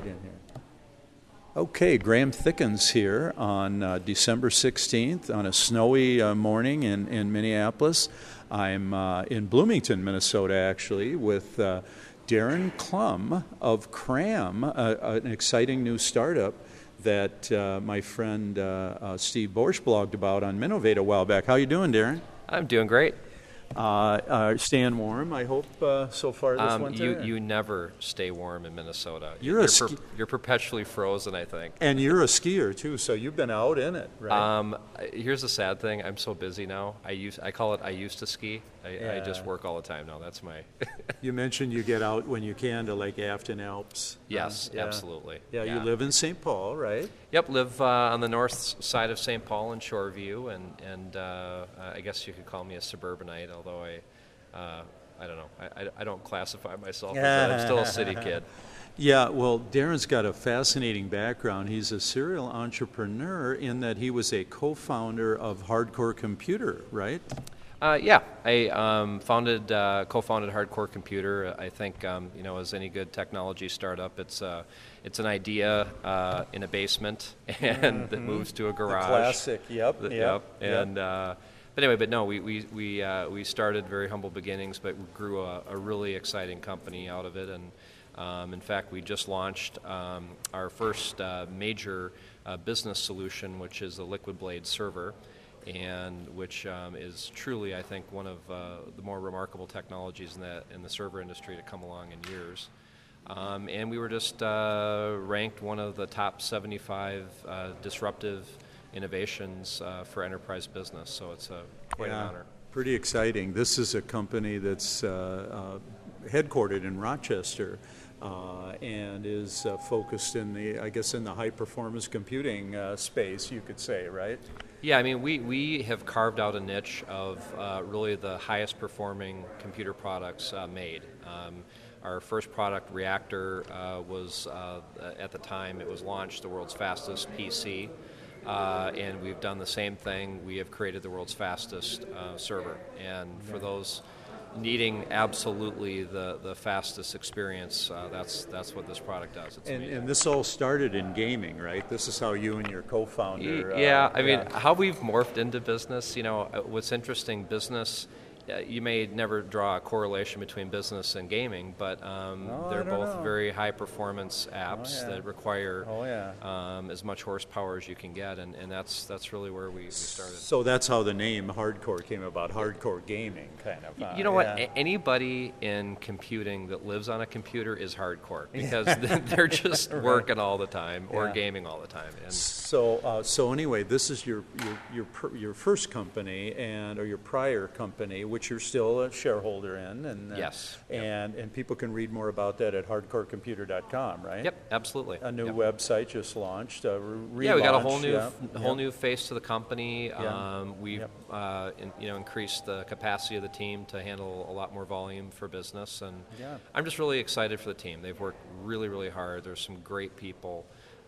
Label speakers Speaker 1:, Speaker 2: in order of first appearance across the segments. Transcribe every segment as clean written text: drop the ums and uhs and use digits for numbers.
Speaker 1: in here. Okay, Graham Thickens here on December 16th on a snowy morning in Minneapolis. I'm in Bloomington, Minnesota, actually, with Darren Klum of Cram, an exciting new startup that my friend Steve Borsch blogged about on Minnovate a while back. How you doing, Darren?
Speaker 2: I'm doing great.
Speaker 1: Staying warm, I hope, so far this winter?
Speaker 2: You never stay warm in Minnesota.
Speaker 1: You're
Speaker 2: perpetually frozen, I think.
Speaker 1: And you're a skier, too, so you've been out in it, right?
Speaker 2: Here's the sad thing. I'm so busy now. I call it I used to ski. I just work all the time now. That's my...
Speaker 1: You mentioned you get out when you can to Lake Afton Alps.
Speaker 2: Yes, absolutely.
Speaker 1: Yeah, you live in St. Paul, right?
Speaker 2: Yep, live on the north side of St. Paul in Shoreview, and I guess you could call me a suburbanite, although I don't know. I don't classify myself as I'm still a city kid.
Speaker 1: Yeah, well, Darren's got a fascinating background. He's a serial entrepreneur in that he was a co-founder of Hardcore Computer, right?
Speaker 2: Yeah, I co-founded Hardcore Computer. I think, as any good technology startup, it's an idea in a basement and that moves to a garage.
Speaker 1: The classic, yep.
Speaker 2: And but anyway, we started very humble beginnings, but we grew a really exciting company out of it. And in fact, we just launched our first major business solution, which is the Liquid Blade server. And which is truly, I think, one of the more remarkable technologies in the server industry to come along in years. And we were just ranked one of the top 75 disruptive innovations for enterprise business. So it's quite an honor.
Speaker 1: Pretty exciting. This is a company that's headquartered in Rochester. And is focused in the high-performance computing space, you could say, right?
Speaker 2: Yeah, I mean, we have carved out a niche of really the highest performing computer products made. Our first product, Reactor, was at the time it was launched the world's fastest PC, and we've done the same thing. We have created the world's fastest server, and for those needing absolutely the fastest experience, that's what this product does. It's amazing.
Speaker 1: And this all started in gaming, right? This is how you and your co-founder...
Speaker 2: I mean, how we've morphed into business, what's interesting, business, you may never draw a correlation between business and gaming, but they're both very high-performance apps that require as much horsepower as you can get, and that's really where we started.
Speaker 1: So that's how the name Hardcore came about, hardcore gaming, kind of.
Speaker 2: You know what? Anybody in computing that lives on a computer is hardcore, because they're just working all the time or gaming all the time. And
Speaker 1: so anyway, this is your first company or your prior company, which you're still a shareholder in, and
Speaker 2: yes,
Speaker 1: and people can read more about that at hardcorecomputer.com, right?
Speaker 2: Yep, absolutely.
Speaker 1: A new website just launched, relaunch.
Speaker 2: Yeah, we got a whole new face to the company. We've increased the capacity of the team to handle a lot more volume for business, and I'm just really excited for the team. They've worked really, really hard. There's some great people.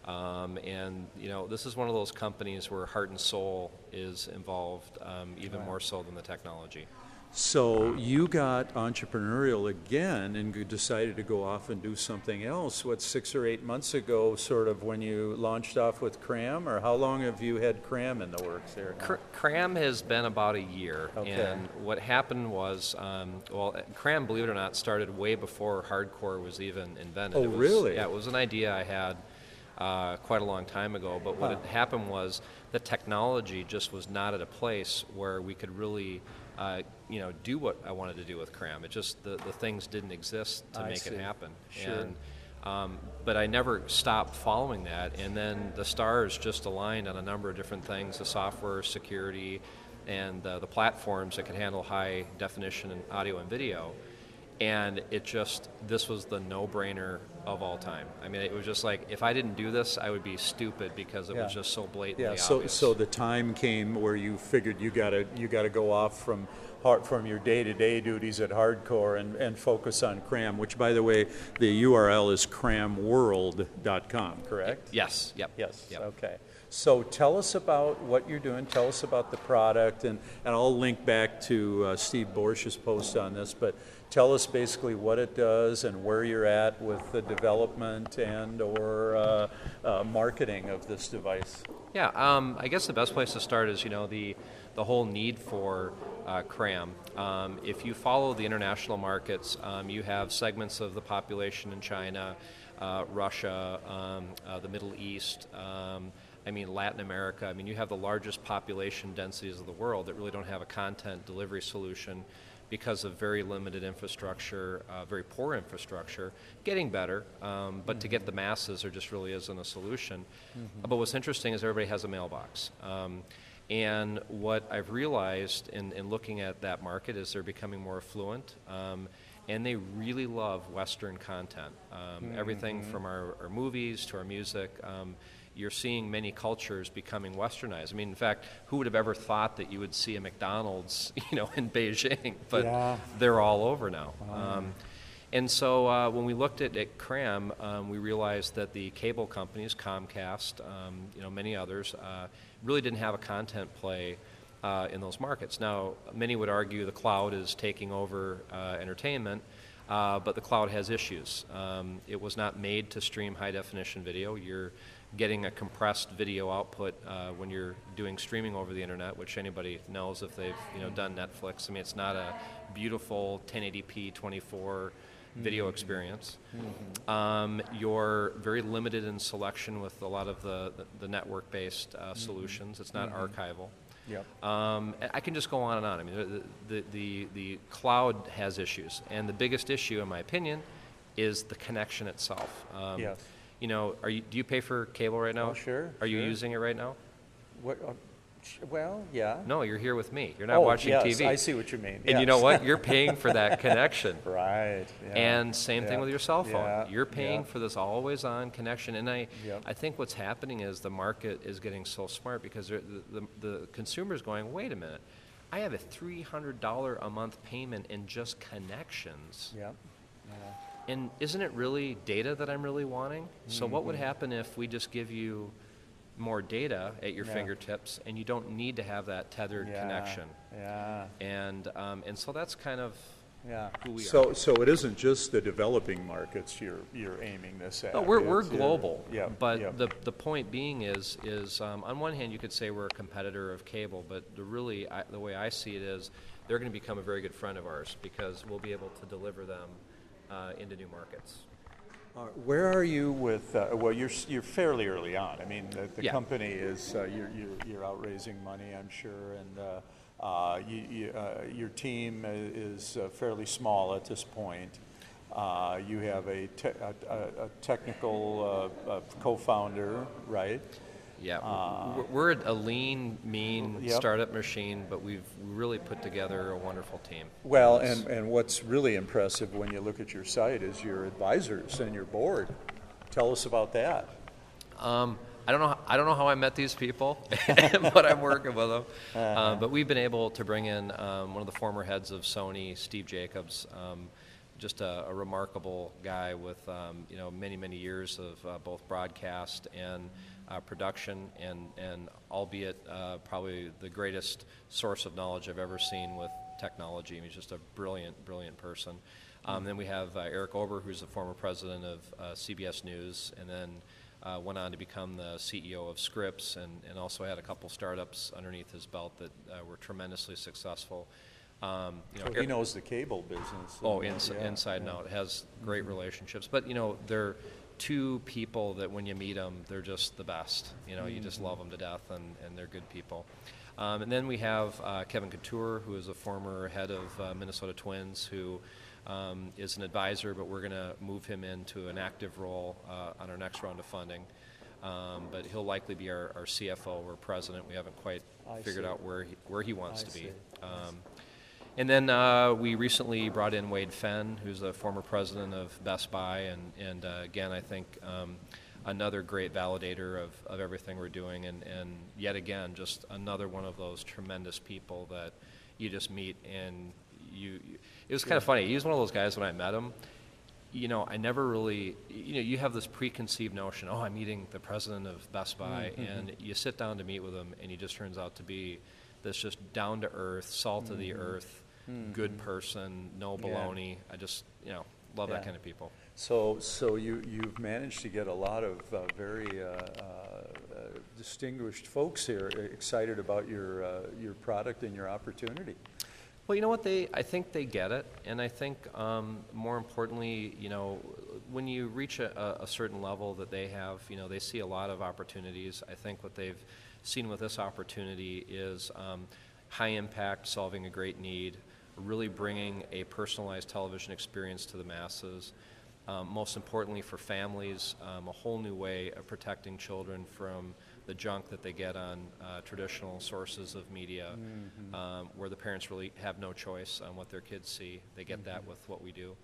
Speaker 2: And this is one of those companies where heart and soul is involved, even more so than the technology.
Speaker 1: So you got entrepreneurial again and decided to go off and do something else. 6 or 8 months ago, sort of, when you launched off with Cram, or how long have you had Cram in the works there?
Speaker 2: Cram has been about a year,
Speaker 1: okay.
Speaker 2: And what happened was, Cram, believe it or not, started way before hardcore was even invented.
Speaker 1: Oh, really?
Speaker 2: Yeah, it was an idea I had quite a long time ago, but what had happened was the technology just was not at a place where we could really do what I wanted to do with Cram. It just, the things didn't exist to make it happen.
Speaker 1: Sure.
Speaker 2: And, but I never stopped following that, and then the stars just aligned on a number of different things, the software, security, and the platforms that could handle high definition and audio and video. And this was the no-brainer of all time. I mean, it was just like, if I didn't do this, I would be stupid, because it was just so blatantly obvious.
Speaker 1: So the time came where you figured you gotta go off from your day-to-day duties at Hardcore and focus on Cram, which, by the way, the URL is cramworld.com, correct?
Speaker 2: Yes. Yep.
Speaker 1: Yes.
Speaker 2: Yep.
Speaker 1: Okay. So tell us about what you're doing. Tell us about the product, and I'll link back to Steve Borsch's post on this. But tell us basically what it does and where you're at with the development and or marketing of this device.
Speaker 2: Yeah, I guess the best place to start is, the whole need for CRAM. If you follow the international markets, you have segments of the population in China, Russia, the Middle East, Latin America. You have the largest population densities of the world that really don't have a content delivery solution because of very limited infrastructure, very poor infrastructure, getting better, but to get the masses, there just really isn't a solution. But what's interesting is everybody has a mailbox. And what I've realized in looking at that market is they're becoming more affluent, and they really love Western content. Everything from our movies to our music. You're seeing many cultures becoming westernized. In fact, who would have ever thought that you would see a McDonald's, in Beijing? But they're all over now. Wow. And so when we looked at CRAM, we realized that the cable companies, Comcast, many others, really didn't have a content play in those markets. Now, many would argue the cloud is taking over entertainment, but the cloud has issues. It was not made to stream high-definition video. You're getting a compressed video output when you're doing streaming over the internet, which anybody knows if they've done Netflix. It's not a beautiful 1080p 24 video experience. You're very limited in selection with a lot of the network-based solutions. It's not archival.
Speaker 1: Yep.
Speaker 2: I can just go on and on. The cloud has issues, and the biggest issue, in my opinion, is the connection itself.
Speaker 1: Yes.
Speaker 2: Do you pay for cable right now?
Speaker 1: Oh, sure.
Speaker 2: Are you using it right now?
Speaker 1: What? Well, yeah.
Speaker 2: No, you're here with me. You're not watching TV.
Speaker 1: I see what you mean.
Speaker 2: And you know what? You're paying for that connection.
Speaker 1: Right. Yeah.
Speaker 2: And same thing with your cell phone.
Speaker 1: Yeah.
Speaker 2: You're paying for this always-on connection. And I think what's happening is the market is getting so smart because the consumer's going, wait a minute, I have a $300 a month payment in just connections.
Speaker 1: Yeah.
Speaker 2: And isn't it really data that I'm really wanting? So what would happen if we just give you more data at your fingertips and you don't need to have that tethered connection?
Speaker 1: Yeah.
Speaker 2: And so that's kind of who we
Speaker 1: are. So it isn't just the developing markets you're aiming this at.
Speaker 2: No, we're global. But
Speaker 1: the
Speaker 2: the point being is on one hand you could say we're a competitor of cable, but the way I see it is they're going to become a very good friend of ours because we'll be able to deliver them into new markets.
Speaker 1: Where are you with? Well, you're fairly early on. The company is you're out raising money, I'm sure, and your team is fairly small at this point. You have a technical co-founder, right?
Speaker 2: Yeah, we're a lean, mean startup machine, but we've really put together a wonderful team.
Speaker 1: Well, and what's really impressive when you look at your site is your advisors and your board. Tell us about that.
Speaker 2: I don't know how I met these people, but I'm working with them. But we've been able to bring in one of the former heads of Sony, Steve Jacobs. Just a remarkable guy with many years of both broadcast and production, and albeit probably the greatest source of knowledge I've ever seen with technology. He's just a brilliant person. Then we have Eric Ober, who's the former president of CBS News, and then went on to become the CEO of Scripps, and also had a couple startups underneath his belt that were tremendously successful.
Speaker 1: He knows the cable business.
Speaker 2: Inside and out. Has great relationships. But, they're two people that when you meet them, they're just the best. You just love them to death, and they're good people. And then we have Kevin Couture, who is a former head of Minnesota Twins, who is an advisor, but we're going to move him into an active role on our next round of funding. But he'll likely be our CFO or president. We haven't quite figured out where he wants to be. And then we recently brought in Wade Fenn, who's the former president of Best Buy, and again, I think another great validator of everything we're doing, and yet again, just another one of those tremendous people that you just meet, and it was kind of funny. He was one of those guys when I met him. I never really, you have this preconceived notion, I'm meeting the president of Best Buy, and you sit down to meet with him, and he just turns out to be this just down-to-earth, salt-of-the-earth good person, no baloney. I just, love that kind of people.
Speaker 1: So you've managed to get a lot of very distinguished folks here excited about your product and your opportunity.
Speaker 2: Well, you know what, I think they get it, and I think more importantly, when you reach a certain level that they have, they see a lot of opportunities. I think what they've seen with this opportunity is high impact, solving a great need, really bringing a personalized television experience to the masses. Most importantly for families, a whole new way of protecting children from the junk that they get on traditional sources of media, where the parents really have no choice on what their kids see. They get that with what we do.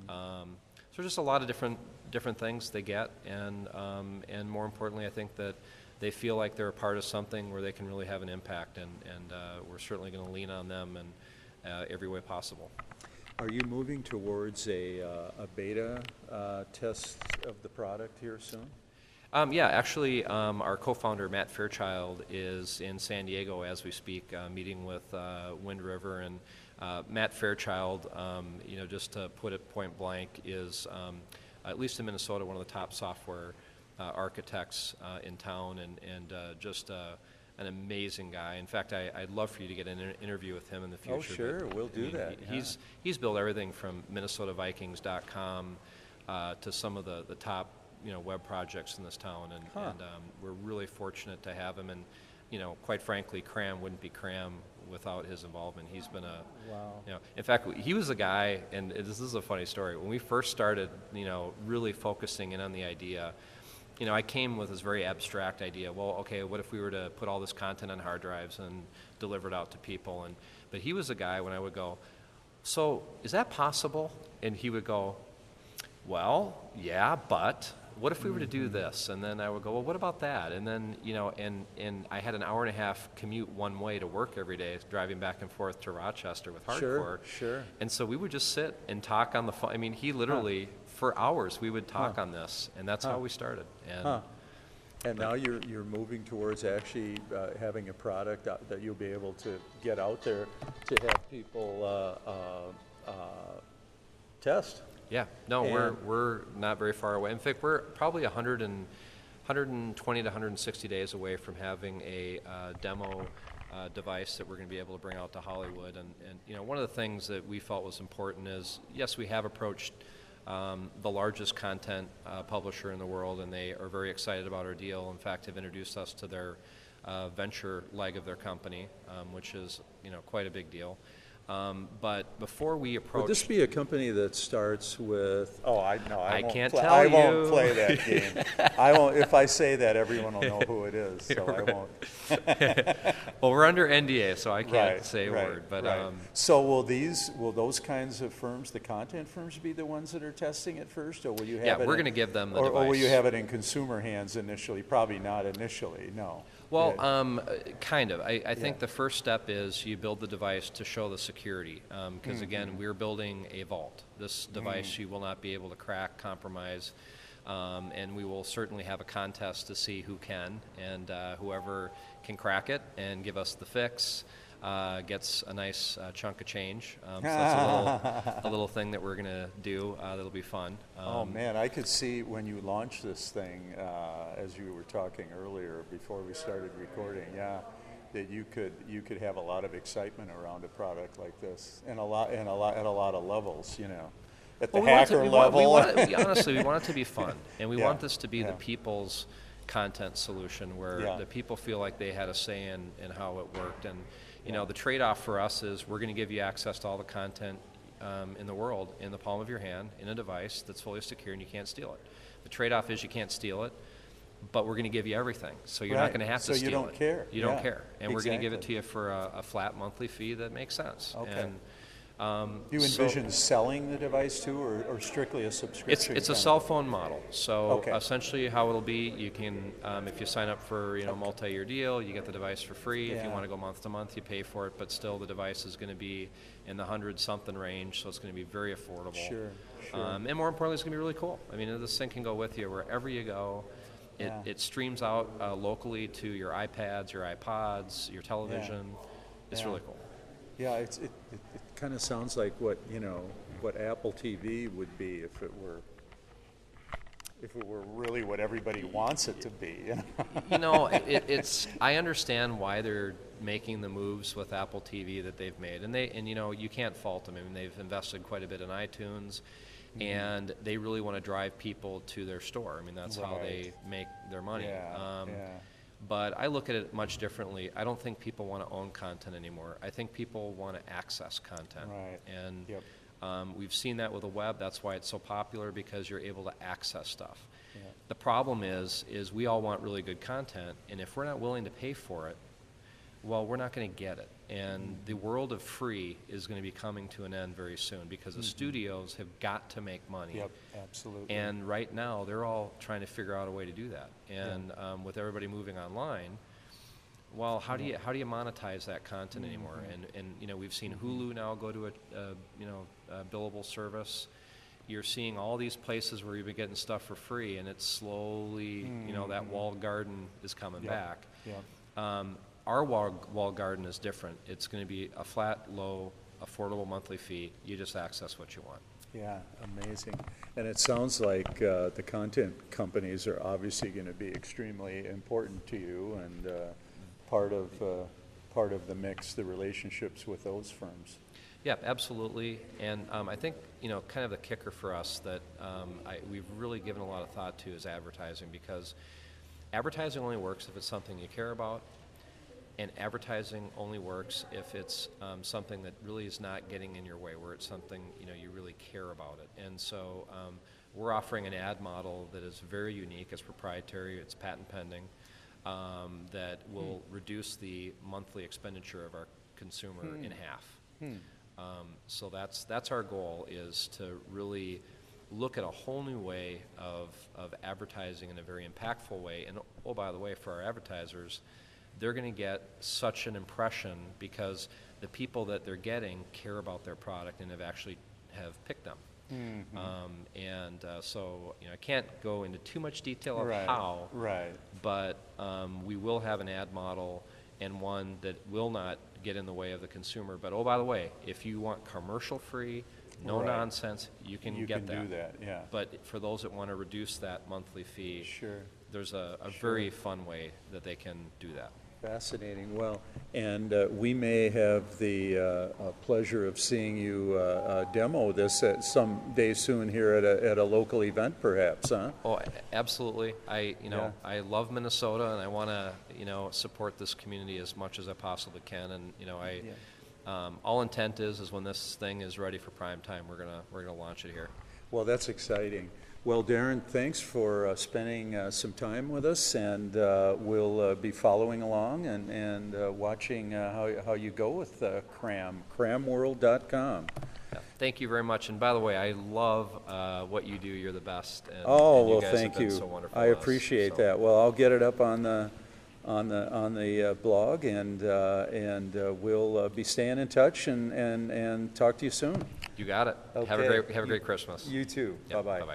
Speaker 2: So just a lot of different things they get, and more importantly, I think that they feel like they're a part of something where they can really have an impact, and we're certainly going to lean on them in every way possible.
Speaker 1: Are you moving towards a beta test of the product here soon?
Speaker 2: Yeah, actually, our co-founder, Matt Fairchild, is in San Diego as we speak, meeting with Wind River. And Matt Fairchild, just to put it point blank, is, at least in Minnesota, one of the top software architects in town, and just an amazing guy. In fact, I'd love for you to get an interview with him in the future.
Speaker 1: Oh, sure, we'll do that.
Speaker 2: He's built everything from MinnesotaVikings.com to some of the top web projects in this town, and we're really fortunate to have him. And quite frankly, Cram wouldn't be Cram without his involvement. He's been in fact, he was a guy, and this is a funny story. When we first started, really focusing in on the idea, I came with this very abstract idea. Well, okay, what if we were to put all this content on hard drives and deliver it out to people? But he was a guy when I would go, so is that possible? And he would go, well, yeah, but what if we were to do this? And then I would go, well, what about that? And then, and I had an hour and a half commute one way to work every day, driving back and forth to Rochester with Hardcore.
Speaker 1: Sure.
Speaker 2: And so we would just sit and talk on the phone. I mean, he literally, for hours, we would talk on this, and that's how we started.
Speaker 1: And now you're moving towards actually having a product that you'll be able to get out there to have people test.
Speaker 2: Yeah, no, we're not very far away. In fact, we're probably 120 to 160 days away from having a demo device that we're going to be able to bring out to Hollywood. And one of the things that we felt was important is, yes, we have approached the largest content publisher in the world, and they are very excited about our deal. In fact, have introduced us to their venture leg of their company, which is quite a big deal. But before we approach...
Speaker 1: Would this be a company that starts with... I
Speaker 2: can't
Speaker 1: tell
Speaker 2: you.
Speaker 1: I won't play that game. I won't. If I say that, everyone will know who it is, so I won't.
Speaker 2: Well, we're under NDA, so I can't say a word. But
Speaker 1: so will those kinds of firms, the content firms, be the ones that are testing it first, or will you have it?
Speaker 2: Yeah, we're going to give them the device.
Speaker 1: Or will you have it in consumer hands initially? Probably not initially. No.
Speaker 2: Well, kind of. I think the first step is you build the device to show the security, because again, we're building a vault. This device you will not be able to crack, compromise, and we will certainly have a contest to see who can, and whoever can crack it and give us the fix gets a nice chunk of change. So that's a little thing that we're going to do that'll be fun.
Speaker 1: Oh man, I could see when you launch this thing, as you were talking earlier before we started recording, that you could have a lot of excitement around a product like this, and at a lot of levels, at the hacker level.
Speaker 2: Honestly, we want it to be fun, and we want this to be the people's content solution, where the people feel like they had a say in how it worked. And the trade-off for us is we're going to give you access to all the content in the world in the palm of your hand, in a device that's fully secure, and you can't steal it. The trade-off is you can't steal it, but we're going to give you everything, so you're not going to have to steal it.
Speaker 1: So you don't care.
Speaker 2: You don't care. And we're going to give it to you for a flat monthly fee that makes sense.
Speaker 1: Okay. And, do you envision selling the device too, or strictly a subscription?
Speaker 2: It's a cell phone model. So essentially how it'll be, you can, if you sign up for a multi-year deal, you get the device for free. If you want to go month to month, you pay for it, but still the device is going to be in the $100-something range, so it's going to be very affordable.
Speaker 1: Sure.
Speaker 2: And more importantly, it's going to be really cool. I mean, this thing can go with you wherever you go. It streams out locally to your iPads, your iPods, your television. It's really cool.
Speaker 1: Yeah, it kind of sounds like what, what Apple TV would be if it were really what everybody wants it to be.
Speaker 2: It's I understand why they're making the moves with Apple TV that they've made, and you can't fault them. I mean, they've invested quite a bit in iTunes, and they really want to drive people to their store. I mean, that's how they make their money.
Speaker 1: Yeah,
Speaker 2: But I look at it much differently. I don't think people want to own content anymore. I think people want to access content.
Speaker 1: Right.
Speaker 2: And
Speaker 1: Yep.
Speaker 2: we've seen that with the web. That's why it's so popular, because you're able to access stuff.
Speaker 1: Yeah.
Speaker 2: The problem is we all want really good content, and if we're not willing to pay for it, well, we're not going to get it. And the world of free is going to be coming to an end very soon, because the studios have got to make money.
Speaker 1: Yep, absolutely.
Speaker 2: And right now, they're all trying to figure out a way to do that. And with everybody moving online, well, how do you monetize that content anymore? And we've seen Hulu now go to a billable service. You're seeing all these places where you've been getting stuff for free, and it's slowly, that walled garden is coming back.
Speaker 1: Yep.
Speaker 2: Our walled garden is different. It's going to be a flat, low, affordable monthly fee. You just access what you want.
Speaker 1: Yeah, amazing. And it sounds like the content companies are obviously going to be extremely important to you, and part of the mix, the relationships with those firms.
Speaker 2: Yeah, absolutely. And I think, kind of the kicker for us that we've really given a lot of thought to is advertising, because advertising only works if it's something you care about, and advertising only works if it's something that really is not getting in your way, where it's something, you really care about it. And so we're offering an ad model that is very unique. It's proprietary. It's patent pending. That will reduce the monthly expenditure of our consumer in half. So that's our goal, is to really look at a whole new way of advertising in a very impactful way. And oh, by the way, for our advertisers, they're going to get such an impression because the people that they're getting care about their product and have picked them. So I can't go into too much detail of how, but we will have an ad model, and one that will not get in the way of the consumer. But oh, by the way, if you want commercial free, no nonsense, you can get that.
Speaker 1: You can do that, yeah.
Speaker 2: But for those that want to reduce that monthly fee, there's a very fun way that they can do that.
Speaker 1: Fascinating. Well, and we may have the pleasure of seeing you demo this at some day soon here at a local event, perhaps, huh?
Speaker 2: Oh, absolutely. I love Minnesota, and I want to support this community as much as I possibly can. And all intent is when this thing is ready for prime time, we're gonna launch it here. Well,
Speaker 1: that's exciting. Well, Darren, thanks for spending some time with us, and we'll be following along and watching how you go with Cram, cramworld.com.
Speaker 2: Yeah, thank you very much. And by the way, I love what you do. You're the best. And,
Speaker 1: oh,
Speaker 2: and you
Speaker 1: well,
Speaker 2: guys
Speaker 1: thank
Speaker 2: have been
Speaker 1: you.
Speaker 2: So wonderful
Speaker 1: I appreciate that. Well, I'll get it up on the blog, and we'll be staying in touch and talk to you soon.
Speaker 2: You got it.
Speaker 1: Okay.
Speaker 2: Have a great Christmas.
Speaker 1: You too.
Speaker 2: Yep.
Speaker 1: Bye-bye.
Speaker 2: Bye-bye.